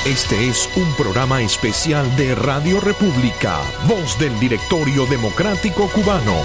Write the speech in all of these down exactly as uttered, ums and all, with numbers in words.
Este es un programa especial de Radio República, voz del Directorio Democrático Cubano.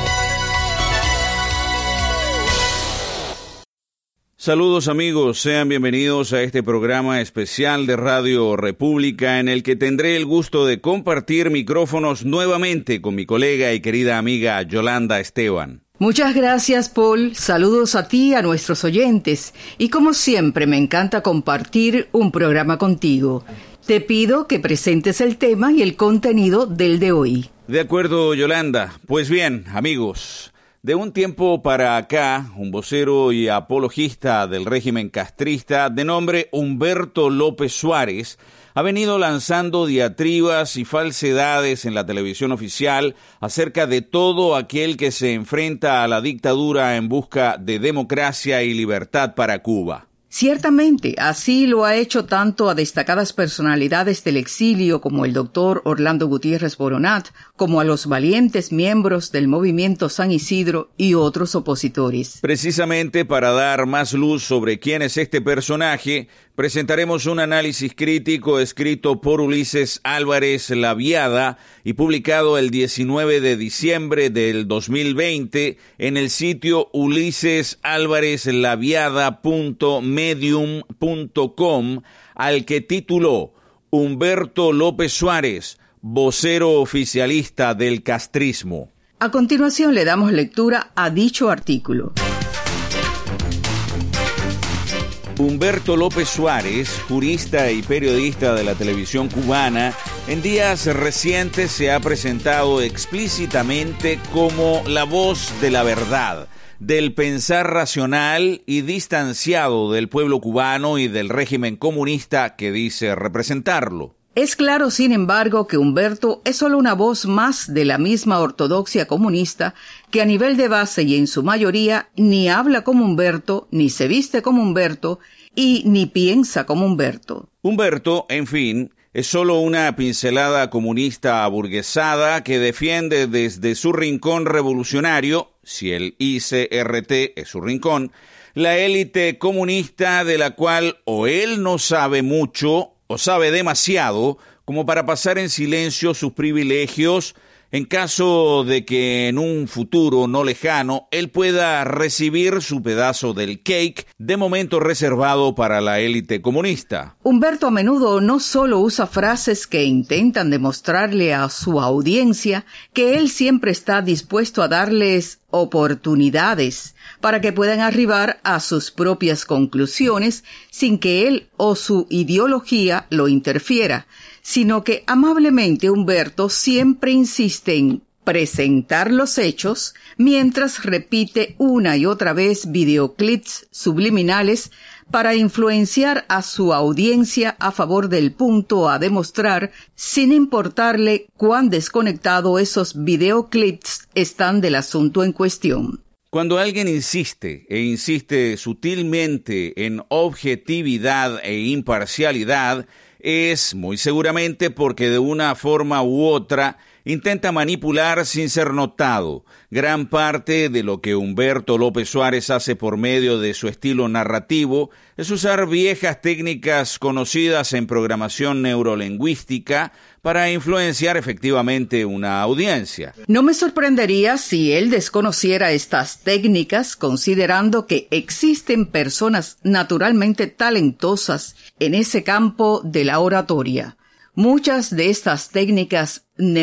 Saludos amigos, sean bienvenidos a este programa especial de Radio República en el que tendré el gusto de compartir micrófonos nuevamente con mi colega y querida amiga Yolanda Esteban. Muchas gracias, Paul. Saludos a ti, a nuestros oyentes. Y como siempre, me encanta compartir un programa contigo. Te pido que presentes el tema y el contenido del de hoy. De acuerdo, Yolanda. Pues bien, amigos, de un tiempo para acá, un vocero y apologista del régimen castrista de nombre Humberto López Suárez ha venido lanzando diatribas y falsedades en la televisión oficial acerca de todo aquel que se enfrenta a la dictadura en busca de democracia y libertad para Cuba. Ciertamente, así lo ha hecho tanto a destacadas personalidades del exilio como el doctor Orlando Gutiérrez Boronat, como a los valientes miembros del movimiento San Isidro y otros opositores. Precisamente para dar más luz sobre quién es este personaje, presentaremos un análisis crítico escrito por Ulises Álvarez Laviada y publicado el diecinueve de diciembre del dos mil veinte en el sitio ulises álvarez laviada punto medium punto com, al que tituló Humberto López Suárez, vocero oficialista del castrismo. A continuación le damos lectura a dicho artículo. Humberto López Suárez, jurista y periodista de la televisión cubana, en días recientes se ha presentado explícitamente como la voz de la verdad, del pensar racional y distanciado del pueblo cubano y del régimen comunista que dice representarlo. Es claro, sin embargo, que Humberto es solo una voz más de la misma ortodoxia comunista que a nivel de base y en su mayoría ni habla como Humberto, ni se viste como Humberto y ni piensa como Humberto. Humberto, en fin, es solo una pincelada comunista aburguesada que defiende desde su rincón revolucionario, si el I C R T es su rincón, la élite comunista de la cual o él no sabe mucho o sabe demasiado como para pasar en silencio sus privilegios en caso de que en un futuro no lejano él pueda recibir su pedazo del cake de momento reservado para la élite comunista. Humberto a menudo no solo usa frases que intentan demostrarle a su audiencia que él siempre está dispuesto a darles oportunidades para que puedan arribar a sus propias conclusiones sin que él o su ideología lo interfiera, sino que amablemente Humberto siempre insiste en presentar los hechos mientras repite una y otra vez videoclips subliminales para influenciar a su audiencia a favor del punto a demostrar, sin importarle cuán desconectado esos videoclips están del asunto en cuestión. Cuando alguien insiste e insiste sutilmente en objetividad e imparcialidad, es muy seguramente porque de una forma u otra intenta manipular sin ser notado. Gran parte de lo que Humberto López Suárez hace por medio de su estilo narrativo es usar viejas técnicas conocidas en programación neurolingüística para influenciar efectivamente una audiencia. No me sorprendería si él desconociera estas técnicas, considerando que existen personas naturalmente talentosas en ese campo de la oratoria. Muchas de estas técnicas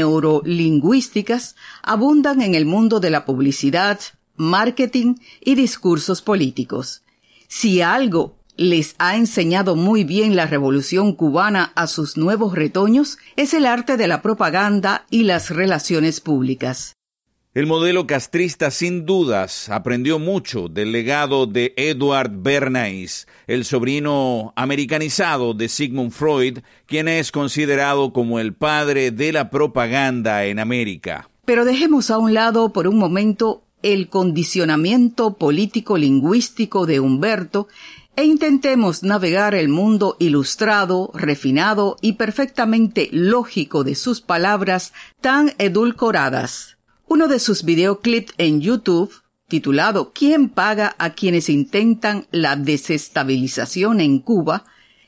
neurolingüísticas abundan en el mundo de la publicidad, marketing y discursos políticos. Si algo les ha enseñado muy bien la Revolución Cubana a sus nuevos retoños, es el arte de la propaganda y las relaciones públicas. El modelo castrista sin dudas aprendió mucho del legado de Edward Bernays, el sobrino americanizado de Sigmund Freud, quien es considerado como el padre de la propaganda en América. Pero dejemos a un lado por un momento el condicionamiento político-lingüístico de Humberto e intentemos navegar el mundo ilustrado, refinado y perfectamente lógico de sus palabras tan edulcoradas. Uno de sus videoclips en YouTube, titulado ¿Quién paga a quienes intentan la desestabilización en Cuba?,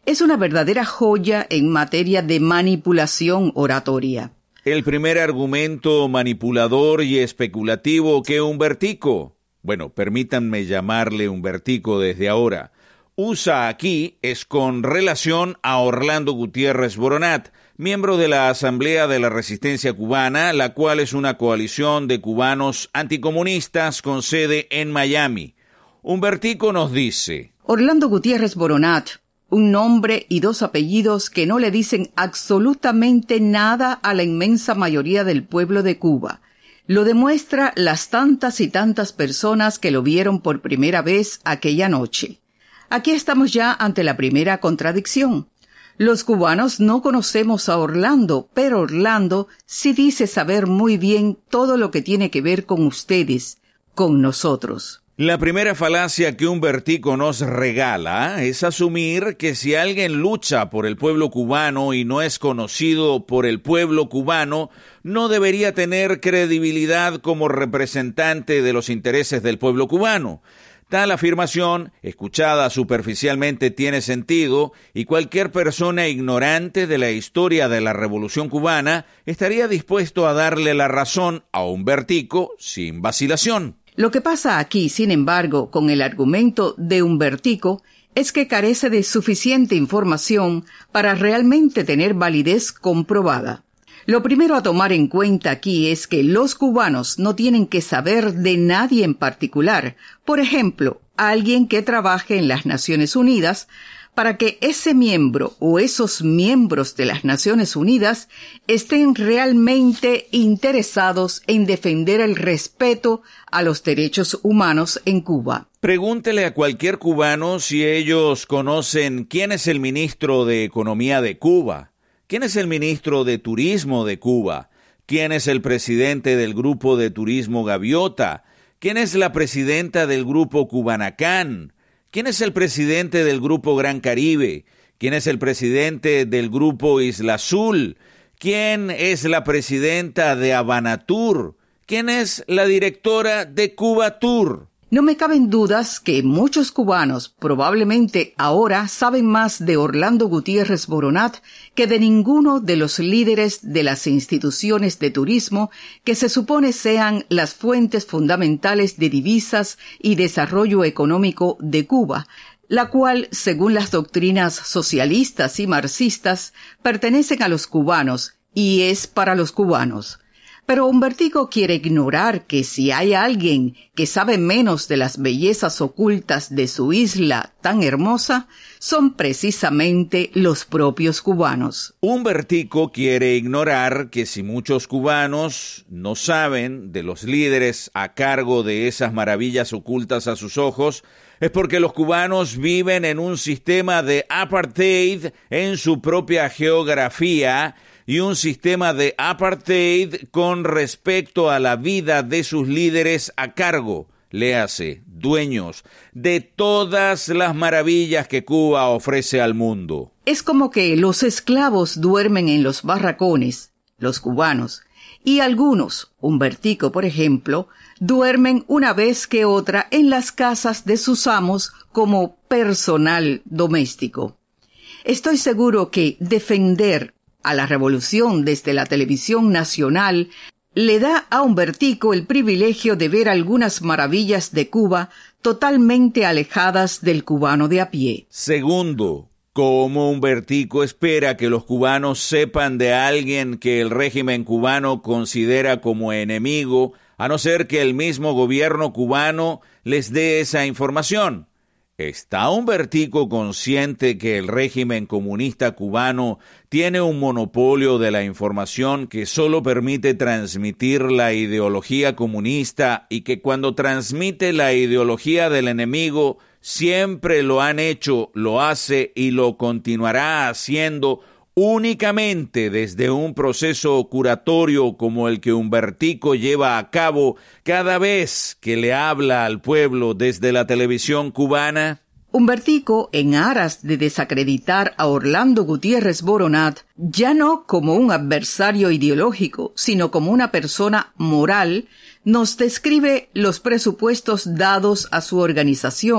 Es una verdadera joya en materia de manipulación oratoria. El primer argumento manipulador y especulativo que Humbertico, bueno, permítanme llamarle Humbertico desde ahora, usa aquí es con relación a Orlando Gutiérrez Boronat, miembro de la Asamblea de la Resistencia Cubana, la cual es una coalición de cubanos anticomunistas con sede en Miami. Humbertico nos dice: Orlando Gutiérrez Boronat, un nombre y dos apellidos que no le dicen absolutamente nada a la inmensa mayoría del pueblo de Cuba. Lo demuestra las tantas y tantas personas que lo vieron por primera vez aquella noche. Aquí estamos ya ante la primera contradicción. Los cubanos no conocemos a Orlando, pero Orlando sí dice saber muy bien todo lo que tiene que ver con ustedes, con nosotros. La primera falacia que Humbertico nos regala es asumir que si alguien lucha por el pueblo cubano y no es conocido por el pueblo cubano, no debería tener credibilidad como representante de los intereses del pueblo cubano. Tal afirmación, escuchada superficialmente, tiene sentido, y cualquier persona ignorante de la historia de la Revolución Cubana estaría dispuesto a darle la razón a Humbertico sin vacilación. Lo que pasa aquí, sin embargo, con el argumento de Humbertico, es que carece de suficiente información para realmente tener validez comprobada. Lo primero a tomar en cuenta aquí es que los cubanos no tienen que saber de nadie en particular, por ejemplo, alguien que trabaje en las Naciones Unidas, para que ese miembro o esos miembros de las Naciones Unidas estén realmente interesados en defender el respeto a los derechos humanos en Cuba. Pregúntele a cualquier cubano si ellos conocen quién es el ministro de Economía de Cuba, quién es el ministro de Turismo de Cuba, quién es el presidente del Grupo de Turismo Gaviota, quién es la presidenta del Grupo Cubanacán, ¿quién es el presidente del Grupo Gran Caribe? ¿Quién es el presidente del Grupo Isla Azul? ¿Quién es la presidenta de Habana Tour? ¿Quién es la directora de Cuba Tour? No me caben dudas que muchos cubanos probablemente ahora saben más de Orlando Gutiérrez Boronat que de ninguno de los líderes de las instituciones de turismo que se supone sean las fuentes fundamentales de divisas y desarrollo económico de Cuba, la cual, según las doctrinas socialistas y marxistas, pertenecen a los cubanos y es para los cubanos. Pero Humbertico quiere ignorar que si hay alguien que sabe menos de las bellezas ocultas de su isla tan hermosa, son precisamente los propios cubanos. Humbertico quiere ignorar que si muchos cubanos no saben de los líderes a cargo de esas maravillas ocultas a sus ojos, es porque los cubanos viven en un sistema de apartheid en su propia geografía, y un sistema de apartheid con respecto a la vida de sus líderes a cargo, léase, dueños, de todas las maravillas que Cuba ofrece al mundo. Es como que los esclavos duermen en los barracones, los cubanos, y algunos, Humbertico por ejemplo, duermen una vez que otra en las casas de sus amos como personal doméstico. Estoy seguro que defender a la revolución desde la televisión nacional le da a Humbertico el privilegio de ver algunas maravillas de Cuba totalmente alejadas del cubano de a pie. Segundo, ¿cómo Humbertico espera que los cubanos sepan de alguien que el régimen cubano considera como enemigo, a no ser que el mismo gobierno cubano les dé esa información? ¿Está Humbertico consciente que el régimen comunista cubano tiene un monopolio de la información que solo permite transmitir la ideología comunista y que cuando transmite la ideología del enemigo siempre lo han hecho, lo hace y lo continuará haciendo únicamente desde un proceso curatorio como el que Humbertico lleva a cabo cada vez que le habla al pueblo desde la televisión cubana? Humbertico, en aras de desacreditar a Orlando Gutiérrez Boronat, ya no como un adversario ideológico, sino como una persona moral, nos describe los presupuestos dados a su organización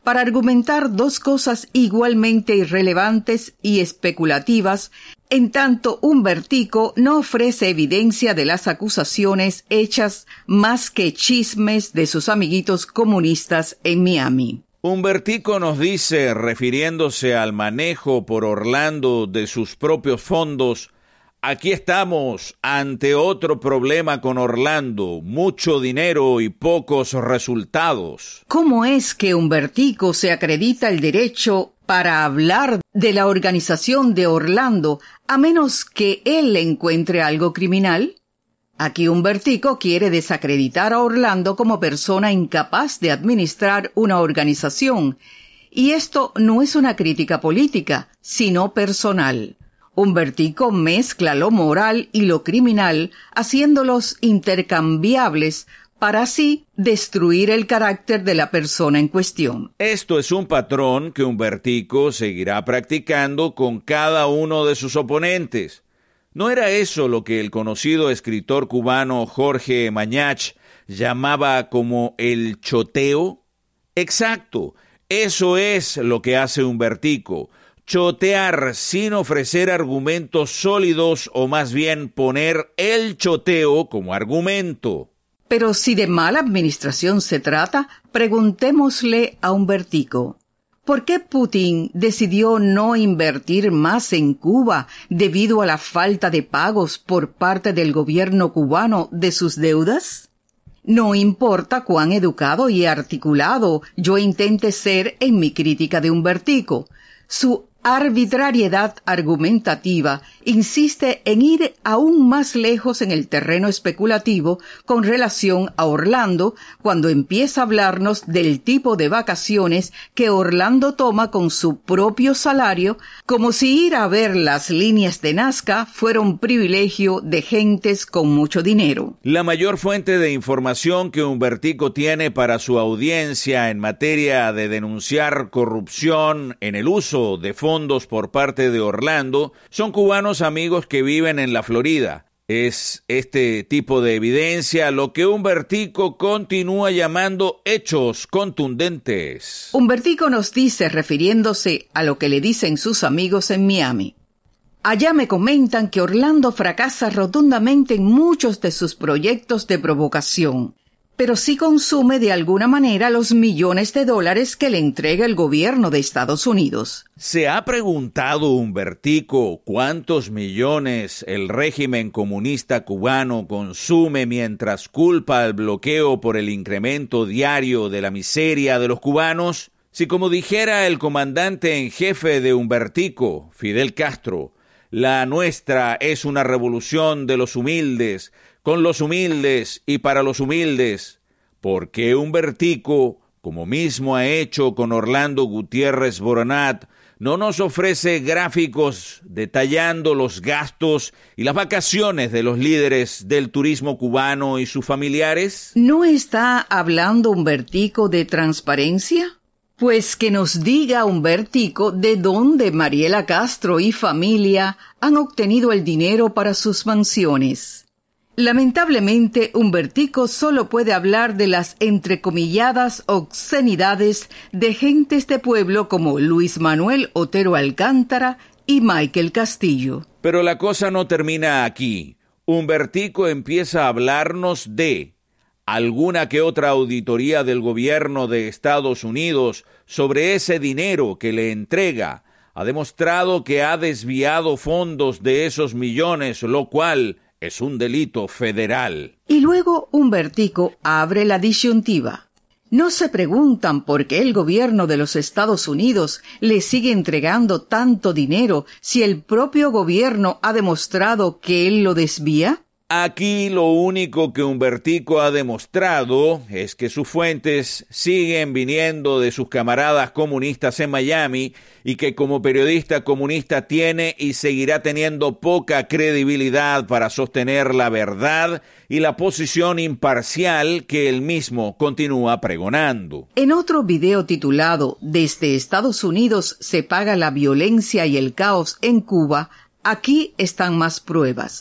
para argumentar dos cosas igualmente irrelevantes y especulativas, en tanto Humbertico no ofrece evidencia de las acusaciones hechas más que chismes de sus amiguitos comunistas en Miami. Humbertico nos dice, refiriéndose al manejo por Orlando de sus propios fondos: aquí estamos ante otro problema con Orlando, mucho dinero y pocos resultados. ¿Cómo es que Humbertico se acredita el derecho para hablar de la organización de Orlando a menos que él encuentre algo criminal? Aquí Humbertico quiere desacreditar a Orlando como persona incapaz de administrar una organización, y esto no es una crítica política, sino personal. Humbertico mezcla lo moral y lo criminal, haciéndolos intercambiables para así destruir el carácter de la persona en cuestión. Esto es un patrón que Humbertico seguirá practicando con cada uno de sus oponentes. ¿No era eso lo que el conocido escritor cubano Jorge Mañach llamaba como el choteo? Exacto, eso es lo que hace Humbertico. Chotear sin ofrecer argumentos sólidos, o más bien poner el choteo como argumento. Pero si de mala administración se trata, preguntémosle a Humbertico: ¿por qué Putin decidió no invertir más en Cuba debido a la falta de pagos por parte del gobierno cubano de sus deudas? No importa cuán educado y articulado yo intente ser en mi crítica de Humbertico, su arbitrariedad argumentativa insiste en ir aún más lejos en el terreno especulativo con relación a Orlando cuando empieza a hablarnos del tipo de vacaciones que Orlando toma con su propio salario, como si ir a ver las líneas de Nazca fuera un privilegio de gentes con mucho dinero. La mayor fuente de información que Humbertico tiene para su audiencia en materia de denunciar corrupción en el uso de fondos fondos por parte de Orlando son cubanos amigos que viven en la Florida. Es este tipo de evidencia lo que Humbertico continúa llamando hechos contundentes. Humbertico nos dice, refiriéndose a lo que le dicen sus amigos en Miami: allá me comentan que Orlando fracasa rotundamente en muchos de sus proyectos de provocación, pero sí consume de alguna manera los millones de dólares que le entrega el gobierno de Estados Unidos. ¿Se ha preguntado Humbertico cuántos millones el régimen comunista cubano consume mientras culpa al bloqueo por el incremento diario de la miseria de los cubanos? Si, como dijera el comandante en jefe de Humbertico, Fidel Castro, la nuestra es una revolución de los humildes, con los humildes y para los humildes, ¿por qué Humbertico, como mismo ha hecho con Orlando Gutiérrez Boronat, no nos ofrece gráficos detallando los gastos y las vacaciones de los líderes del turismo cubano y sus familiares? ¿No está hablando Humbertico de transparencia? Pues que nos diga Humbertico de dónde Mariela Castro y familia han obtenido el dinero para sus mansiones. Lamentablemente, Humbertico solo puede hablar de las entrecomilladas obscenidades de gentes de pueblo como Luis Manuel Otero Alcántara y Michael Castillo. Pero la cosa no termina aquí. Humbertico empieza a hablarnos de alguna que otra auditoría del gobierno de Estados Unidos sobre ese dinero que le entrega. Ha demostrado que ha desviado fondos de esos millones, lo cual es un delito federal. Y luego Humbertico abre la disyuntiva. ¿No se preguntan por qué el gobierno de los Estados Unidos le sigue entregando tanto dinero si el propio gobierno ha demostrado que él lo desvía? Aquí lo único que Humbertico ha demostrado es que sus fuentes siguen viniendo de sus camaradas comunistas en Miami y que como periodista comunista tiene y seguirá teniendo poca credibilidad para sostener la verdad y la posición imparcial que él mismo continúa pregonando. En otro video titulado «Desde Estados Unidos se paga la violencia y el caos en Cuba», aquí están más pruebas.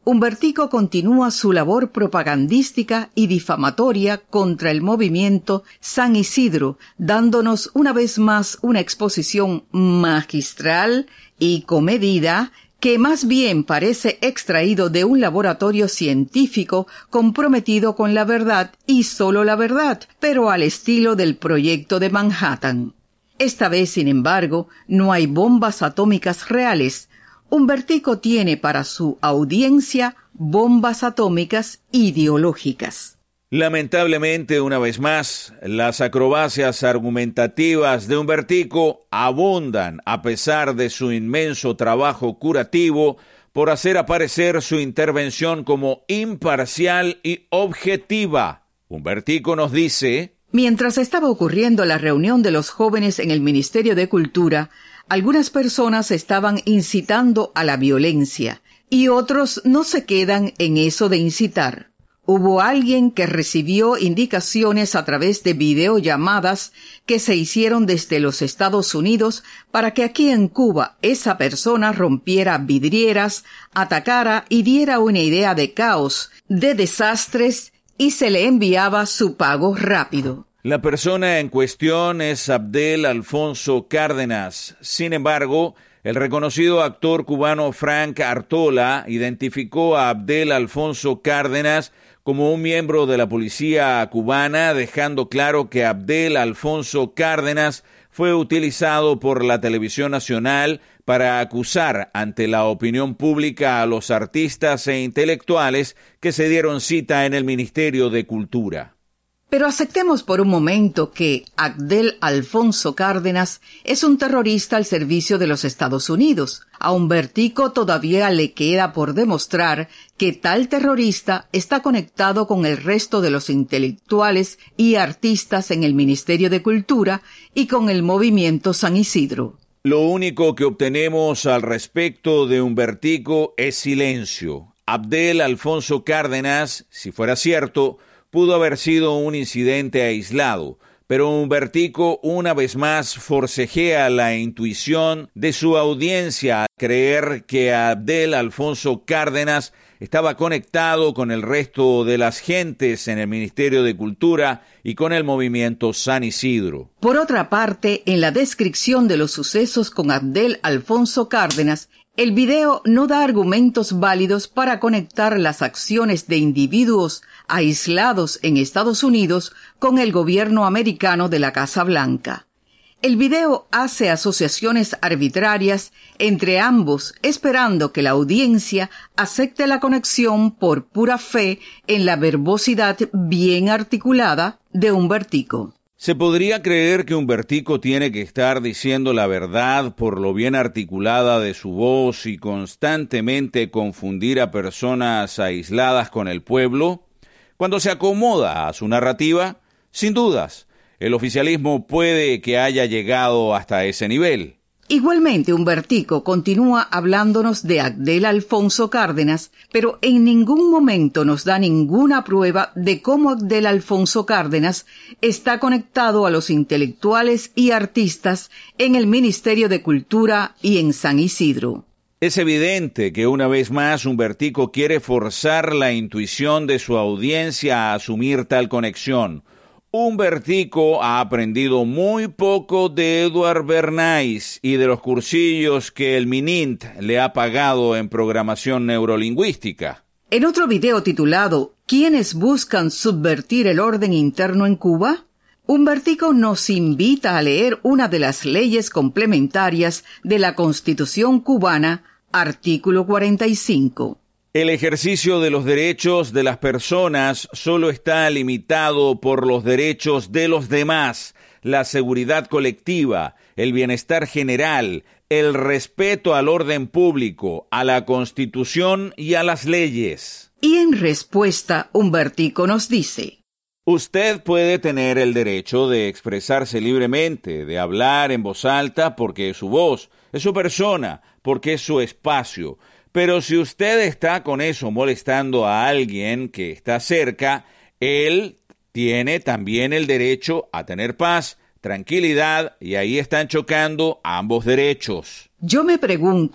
Humbertico continúa su labor propagandística y difamatoria contra el movimiento San Isidro, dándonos una vez más una exposición magistral y comedida que más bien parece extraído de un laboratorio científico comprometido con la verdad y solo la verdad, pero al estilo del Proyecto de Manhattan. Esta vez, sin embargo, no hay bombas atómicas reales. Humbertico tiene para su audiencia bombas atómicas ideológicas. Lamentablemente, una vez más, las acrobacias argumentativas de Humbertico abundan a pesar de su inmenso trabajo curativo por hacer aparecer su intervención como imparcial y objetiva. Humbertico nos dice: mientras estaba ocurriendo la reunión de los jóvenes en el Ministerio de Cultura, algunas personas estaban incitando a la violencia y otros no se quedan en eso de incitar. Hubo alguien que recibió indicaciones a través de videollamadas que se hicieron desde los Estados Unidos para que aquí en Cuba esa persona rompiera vidrieras, atacara y diera una idea de caos, de desastres, y se le enviaba su pago rápido. La persona en cuestión es Abdel Alfonso Cárdenas. Sin embargo, el reconocido actor cubano Frank Artola identificó a Abdel Alfonso Cárdenas como un miembro de la policía cubana, dejando claro que Abdel Alfonso Cárdenas fue utilizado por la televisión nacional para acusar ante la opinión pública a los artistas e intelectuales que se dieron cita en el Ministerio de Cultura. Pero aceptemos por un momento que Abdel Alfonso Cárdenas es un terrorista al servicio de los Estados Unidos. A Humbertico todavía le queda por demostrar que tal terrorista está conectado con el resto de los intelectuales y artistas en el Ministerio de Cultura y con el movimiento San Isidro. Lo único que obtenemos al respecto de Humbertico es silencio. Abdel Alfonso Cárdenas, si fuera cierto, pudo haber sido un incidente aislado, pero Humbertico una vez más forcejea la intuición de su audiencia al creer que Abdel Alfonso Cárdenas estaba conectado con el resto de las gentes en el Ministerio de Cultura y con el movimiento San Isidro. Por otra parte, en la descripción de los sucesos con Abdel Alfonso Cárdenas, el video no da argumentos válidos para conectar las acciones de individuos aislados en Estados Unidos con el gobierno americano de la Casa Blanca. El video hace asociaciones arbitrarias entre ambos, esperando que la audiencia acepte la conexión por pura fe en la verbosidad bien articulada de Humbertico. Se podría creer que Humbertico tiene que estar diciendo la verdad por lo bien articulada de su voz y constantemente confundir a personas aisladas con el pueblo. Cuando se acomoda a su narrativa, sin dudas, el oficialismo puede que haya llegado hasta ese nivel. Igualmente, Humbertico continúa hablándonos de Abdel Alfonso Cárdenas, pero en ningún momento nos da ninguna prueba de cómo Abdel Alfonso Cárdenas está conectado a los intelectuales y artistas en el Ministerio de Cultura y en San Isidro. Es evidente que una vez más Humbertico quiere forzar la intuición de su audiencia a asumir tal conexión. Humbertico ha aprendido muy poco de Eduard Bernays y de los cursillos que el MININT le ha pagado en programación neurolingüística. En otro video titulado ¿Quiénes buscan subvertir el orden interno en Cuba?, Humbertico nos invita a leer una de las leyes complementarias de la Constitución cubana, artículo cuarenta y cinco. El ejercicio de los derechos de las personas solo está limitado por los derechos de los demás, la seguridad colectiva, el bienestar general, el respeto al orden público, a la Constitución y a las leyes. Y en respuesta, Humbertico nos dice: usted puede tener el derecho de expresarse libremente, de hablar en voz alta porque es su voz, es su persona, porque es su espacio. Pero si usted está con eso molestando a alguien que está cerca, él tiene también el derecho a tener paz, tranquilidad, y ahí están chocando ambos derechos. Yo me pregunto,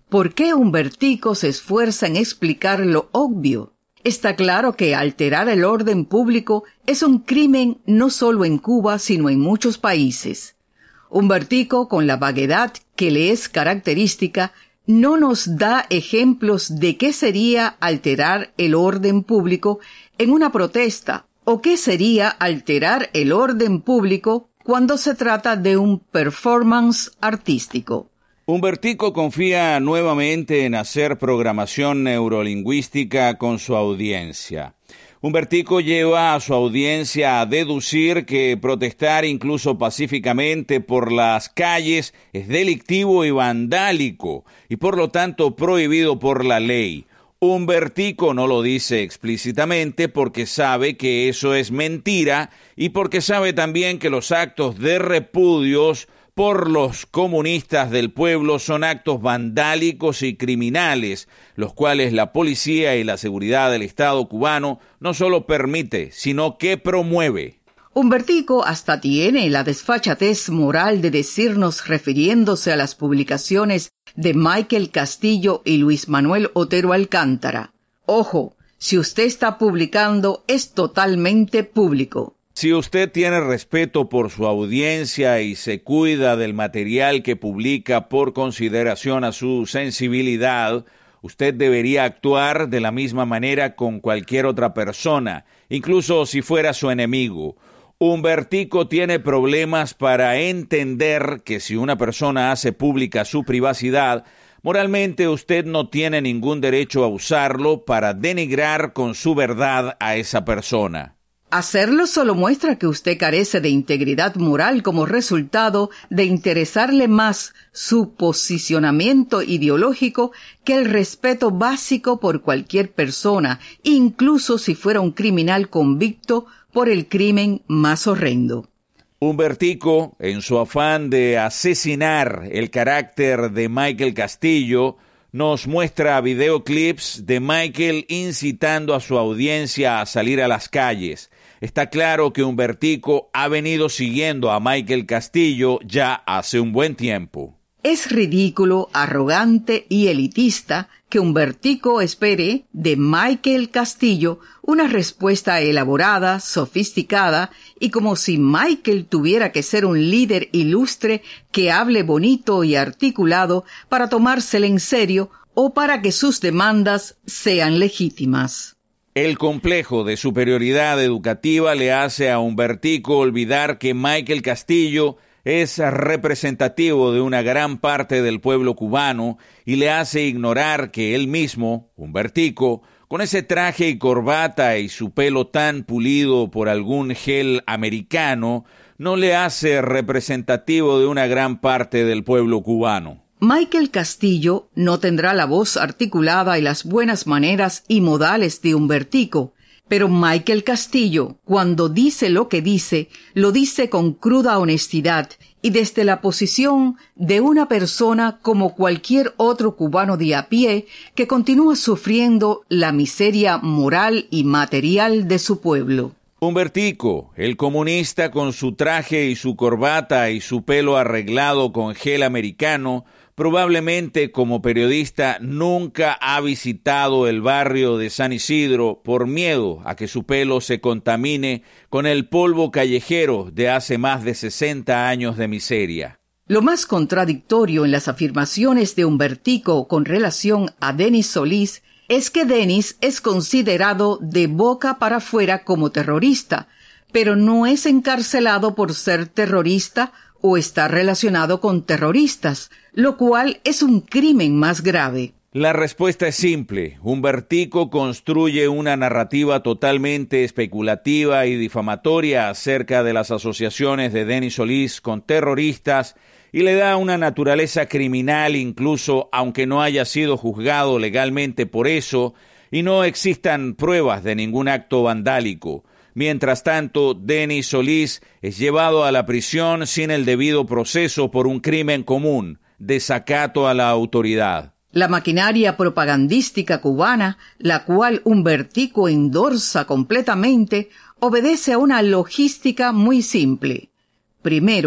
¿por qué Humbertico se esfuerza en explicar lo obvio? Está claro que alterar el orden público es un crimen no solo en Cuba, sino en muchos países. Humbertico, con la vaguedad que le es característica, no nos da ejemplos de qué sería alterar el orden público en una protesta o qué sería alterar el orden público cuando se trata de un performance artístico. Humbertico confía nuevamente en hacer programación neurolingüística con su audiencia. Humbertico lleva a su audiencia a deducir que protestar incluso pacíficamente por las calles es delictivo y vandálico y por lo tanto prohibido por la ley. Humbertico no lo dice explícitamente porque sabe que eso es mentira y porque sabe también que los actos de repudios por los comunistas del pueblo son actos vandálicos y criminales, los cuales la policía y la seguridad del Estado cubano no solo permite, sino que promueve. Humbertico hasta tiene la desfachatez moral de decirnos, refiriéndose a las publicaciones de Michael Castillo y Luis Manuel Otero Alcántara: ojo, si usted está publicando es totalmente público. Si usted tiene respeto por su audiencia y se cuida del material que publica por consideración a su sensibilidad, usted debería actuar de la misma manera con cualquier otra persona, incluso si fuera su enemigo. Humbertico tiene problemas para entender que si una persona hace pública su privacidad, moralmente usted no tiene ningún derecho a usarlo para denigrar con su verdad a esa persona. Hacerlo solo muestra que usted carece de integridad moral como resultado de interesarle más su posicionamiento ideológico que el respeto básico por cualquier persona, incluso si fuera un criminal convicto por el crimen más horrendo. Humbertico, en su afán de asesinar el carácter de Michael Castillo, nos muestra videoclips de Michael incitando a su audiencia a salir a las calles. Está claro que Humbertico ha venido siguiendo a Michael Castillo ya hace un buen tiempo. Es ridículo, arrogante y elitista que Humbertico espere de Michael Castillo una respuesta elaborada, sofisticada, y como si Michael tuviera que ser un líder ilustre que hable bonito y articulado para tomársele en serio o para que sus demandas sean legítimas. El complejo de superioridad educativa le hace a Humbertico olvidar que Michael Castillo es representativo de una gran parte del pueblo cubano y le hace ignorar que él mismo, Humbertico, con ese traje y corbata y su pelo tan pulido por algún gel americano, no le hace representativo de una gran parte del pueblo cubano. Michael Castillo no tendrá la voz articulada y las buenas maneras y modales de Humbertico, pero Michael Castillo, cuando dice lo que dice, lo dice con cruda honestidad y desde la posición de una persona como cualquier otro cubano de a pie que continúa sufriendo la miseria moral y material de su pueblo. Humbertico, el comunista con su traje y su corbata y su pelo arreglado con gel americano, probablemente como periodista nunca ha visitado el barrio de San Isidro por miedo a que su pelo se contamine con el polvo callejero de hace más de sesenta años de miseria. Lo más contradictorio en las afirmaciones de Humbertico con relación a Denis Solís es que Denis es considerado de boca para afuera como terrorista, pero no es encarcelado por ser terrorista o está relacionado con terroristas, lo cual es un crimen más grave. La respuesta es simple. Humbertico construye una narrativa totalmente especulativa y difamatoria acerca de las asociaciones de Denis Solís con terroristas y le da una naturaleza criminal incluso aunque no haya sido juzgado legalmente por eso y no existan pruebas de ningún acto vandálico. Mientras tanto, Denis Solís es llevado a la prisión sin el debido proceso por un crimen común, desacato a la autoridad. La maquinaria propagandística cubana, la cual Humbertico endorsa completamente, obedece a una logística muy simple. Primero,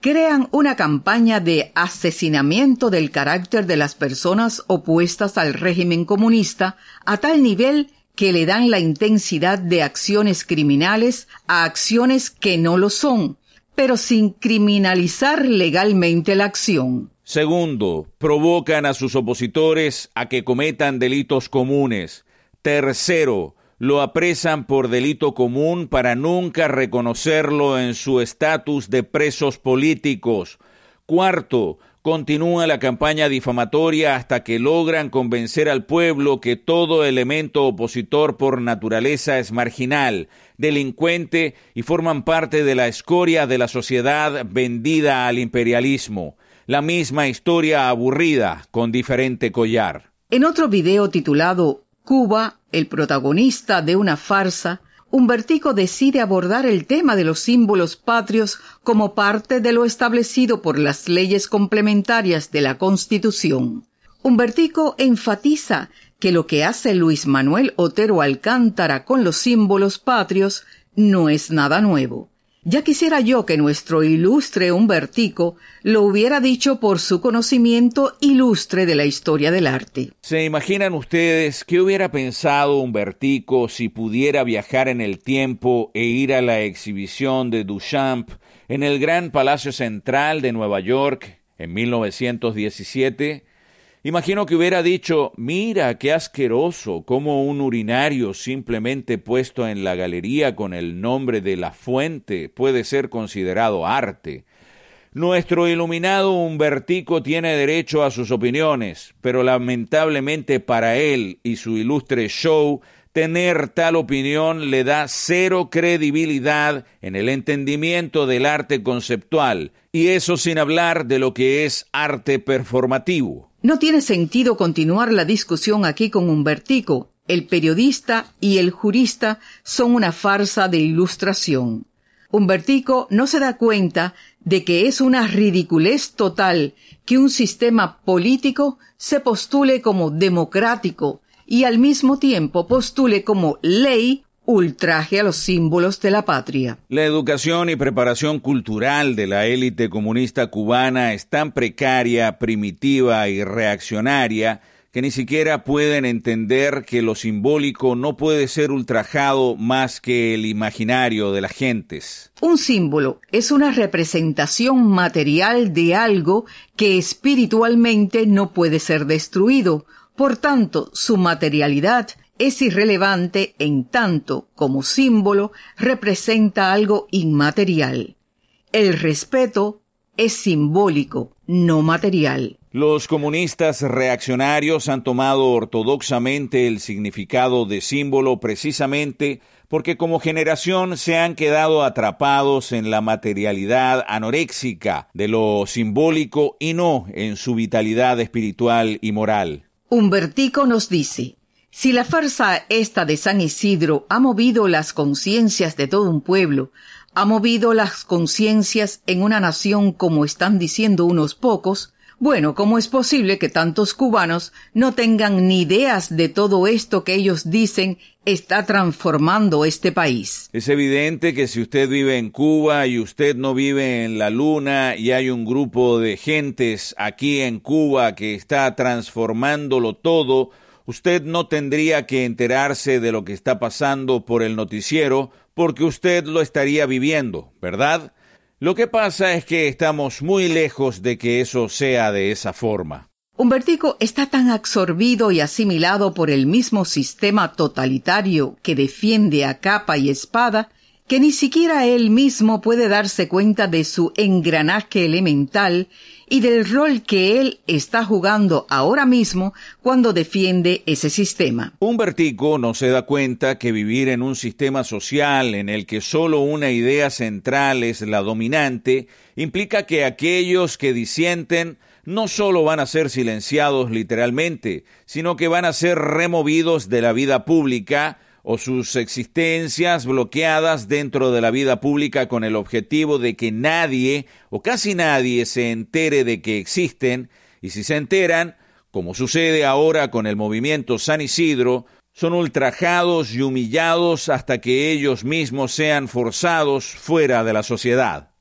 crean una campaña de asesinamiento del carácter de las personas opuestas al régimen comunista a tal nivel que le dan la intensidad de acciones criminales a acciones que no lo son, pero sin criminalizar legalmente la acción. Segundo, provocan a sus opositores a que cometan delitos comunes. Tercero, lo apresan por delito común para nunca reconocerlo en su estatus de presos políticos. Cuarto, continúa la campaña difamatoria hasta que logran convencer al pueblo que todo elemento opositor por naturaleza es marginal, delincuente y forman parte de la escoria de la sociedad vendida al imperialismo. La misma historia aburrida con diferente collar. En otro video titulado Cuba, el protagonista de una farsa, Humbertico decide abordar el tema de los símbolos patrios como parte de lo establecido por las leyes complementarias de la Constitución. Humbertico enfatiza que lo que hace Luis Manuel Otero Alcántara con los símbolos patrios no es nada nuevo. Ya quisiera yo que nuestro ilustre Humbertico lo hubiera dicho por su conocimiento ilustre de la historia del arte. ¿Se imaginan ustedes qué hubiera pensado Humbertico si pudiera viajar en el tiempo e ir a la exhibición de Duchamp en el Gran Palacio Central de Nueva York en mil novecientos diecisiete? Imagino que hubiera dicho, mira qué asqueroso, como un urinario simplemente puesto en la galería con el nombre de la fuente puede ser considerado arte. Nuestro iluminado Humbertico tiene derecho a sus opiniones, pero lamentablemente para él y su ilustre show, tener tal opinión le da cero credibilidad en el entendimiento del arte conceptual, y eso sin hablar de lo que es arte performativo. No tiene sentido continuar la discusión aquí con Humbertico. El periodista y el jurista son una farsa de ilustración. Humbertico no se da cuenta de que es una ridiculez total que un sistema político se postule como democrático y al mismo tiempo postule como ley ultraje a los símbolos de la patria. La educación y preparación cultural de la élite comunista cubana es tan precaria, primitiva y reaccionaria que ni siquiera pueden entender que lo simbólico no puede ser ultrajado más que el imaginario de las gentes. Un símbolo es una representación material de algo que espiritualmente no puede ser destruido. Por tanto, su materialidad es irrelevante en tanto como símbolo representa algo inmaterial. El respeto es simbólico, no material. Los comunistas reaccionarios han tomado ortodoxamente el significado de símbolo precisamente porque como generación se han quedado atrapados en la materialidad anoréxica de lo simbólico y no en su vitalidad espiritual y moral. Humbertico nos dice: si la farsa esta de San Isidro ha movido las conciencias de todo un pueblo, ha movido las conciencias en una nación como están diciendo unos pocos, bueno, ¿cómo es posible que tantos cubanos no tengan ni ideas de todo esto que ellos dicen está transformando este país? Es evidente que si usted vive en Cuba y usted no vive en la luna y hay un grupo de gentes aquí en Cuba que está transformándolo todo, usted no tendría que enterarse de lo que está pasando por el noticiero porque usted lo estaría viviendo, ¿verdad? Lo que pasa es que estamos muy lejos de que eso sea de esa forma. Humbertico está tan absorbido y asimilado por el mismo sistema totalitario que defiende a capa y espada que ni siquiera él mismo puede darse cuenta de su engranaje elemental y del rol que él está jugando ahora mismo cuando defiende ese sistema. Humbertico no se da cuenta que vivir en un sistema social en el que solo una idea central es la dominante implica que aquellos que disienten no solo van a ser silenciados literalmente, sino que van a ser removidos de la vida pública o sus existencias bloqueadas dentro de la vida pública con el objetivo de que nadie o casi nadie se entere de que existen, y si se enteran, como sucede ahora con el movimiento San Isidro, son ultrajados y humillados hasta que ellos mismos sean forzados fuera de la sociedad.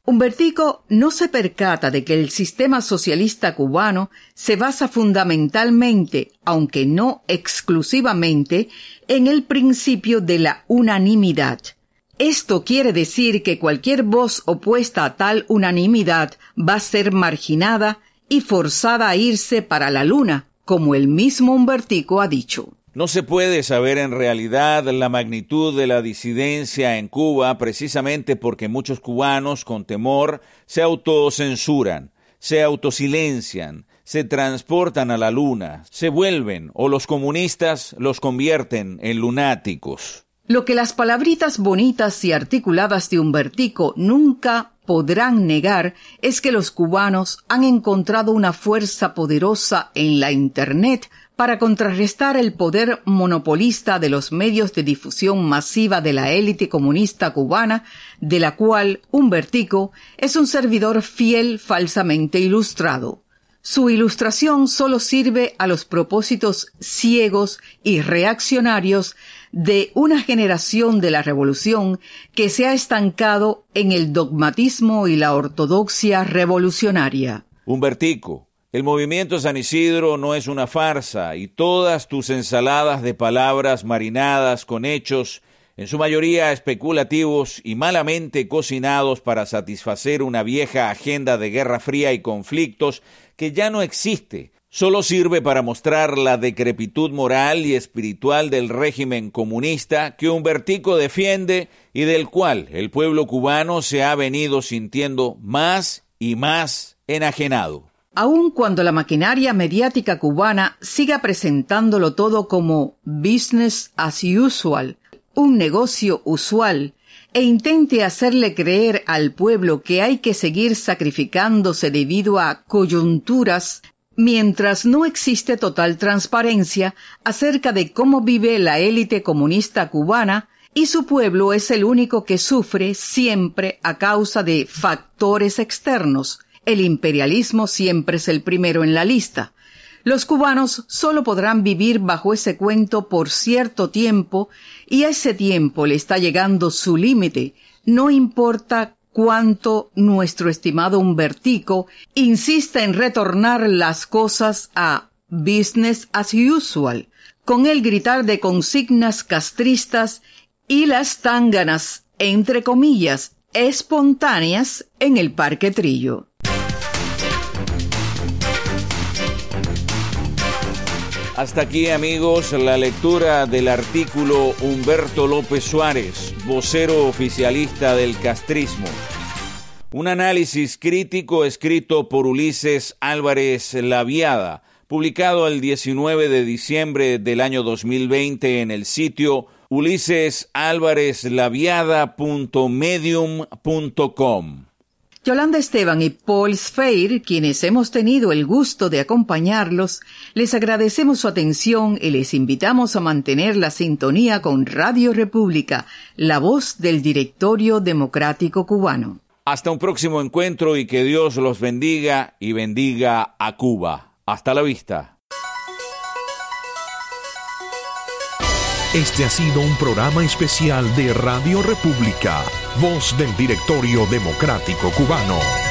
Humbertico no se percata de que el sistema socialista cubano se basa fundamentalmente, aunque no exclusivamente, en el principio de la unanimidad. Esto quiere decir que cualquier voz opuesta a tal unanimidad va a ser marginada y forzada a irse para la luna, como el mismo Humbertico ha dicho. No se puede saber en realidad la magnitud de la disidencia en Cuba precisamente porque muchos cubanos con temor se autocensuran, se autosilencian, se transportan a la luna, se vuelven o los comunistas los convierten en lunáticos. Lo que las palabritas bonitas y articuladas de Humbertico nunca podrán negar es que los cubanos han encontrado una fuerza poderosa en la Internet para contrarrestar el poder monopolista de los medios de difusión masiva de la élite comunista cubana, de la cual Humbertico es un servidor fiel falsamente ilustrado. Su ilustración solo sirve a los propósitos ciegos y reaccionarios de una generación de la revolución que se ha estancado en el dogmatismo y la ortodoxia revolucionaria. Humbertico, el movimiento San Isidro no es una farsa y todas tus ensaladas de palabras marinadas con hechos, en su mayoría especulativos y malamente cocinados para satisfacer una vieja agenda de guerra fría y conflictos que ya no existe, solo sirve para mostrar la decrepitud moral y espiritual del régimen comunista que Humbertico defiende y del cual el pueblo cubano se ha venido sintiendo más y más enajenado. Aun cuando la maquinaria mediática cubana siga presentándolo todo como business as usual, un negocio usual, e intente hacerle creer al pueblo que hay que seguir sacrificándose debido a coyunturas, mientras no existe total transparencia acerca de cómo vive la élite comunista cubana, y su pueblo es el único que sufre siempre a causa de factores externos. El imperialismo siempre es el primero en la lista. Los cubanos solo podrán vivir bajo ese cuento por cierto tiempo y a ese tiempo le está llegando su límite. No importa cuánto nuestro estimado Humbertico insista en retornar las cosas a business as usual, con el gritar de consignas castristas y las tánganas, entre comillas, espontáneas en el Parque Trillo. Hasta aquí, amigos, la lectura del artículo Humberto López Suárez, vocero oficialista del castrismo. Un análisis crítico escrito por Ulises Álvarez Laviada, publicado el diecinueve de diciembre del año dos mil veinte en el sitio ulises álvarez laviada punto medium punto com. Yolanda Esteban y Paul Sfeir, quienes hemos tenido el gusto de acompañarlos, les agradecemos su atención y les invitamos a mantener la sintonía con Radio República, la voz del Directorio Democrático Cubano. Hasta un próximo encuentro y que Dios los bendiga y bendiga a Cuba. Hasta la vista. Este ha sido un programa especial de Radio República, voz del Directorio Democrático Cubano.